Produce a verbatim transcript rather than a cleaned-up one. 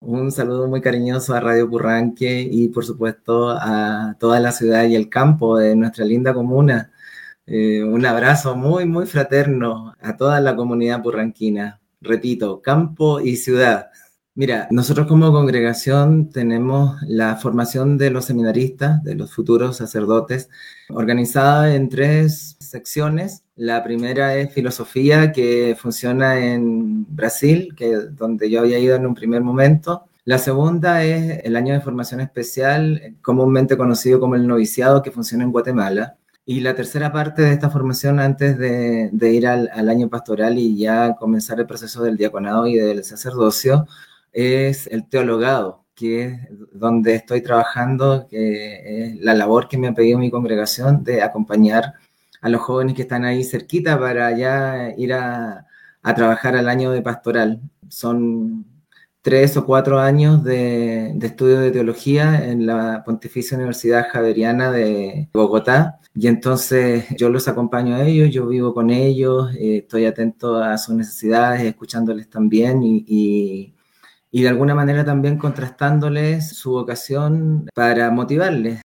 Un saludo muy cariñoso a Radio Purranque y por supuesto a toda la ciudad y el campo de nuestra linda comuna. Eh, un abrazo muy, muy fraterno a toda la comunidad purranquina. Repito, campo y ciudad. Mira, nosotros como congregación tenemos la formación de los seminaristas, de los futuros sacerdotes, organizada en tres secciones. La primera es filosofía, que funciona en Brasil, que donde yo había ido en un primer momento. La segunda es el año de formación especial, comúnmente conocido como el noviciado, que funciona en Guatemala. Y la tercera parte de esta formación, antes de, de ir al, al año pastoral y ya comenzar el proceso del diaconado y del sacerdocio, es el teologado, que es donde estoy trabajando, que es la labor que me ha pedido mi congregación de acompañar a los jóvenes que están ahí cerquita para ya ir a, a trabajar al año de pastoral. Son tres o cuatro años de, de estudio de teología en la Pontificia Universidad Javeriana de Bogotá. Y entonces yo los acompaño a ellos, yo vivo con ellos, eh, estoy atento a sus necesidades, escuchándoles también y, y, y de alguna manera también contrastándoles su vocación para motivarles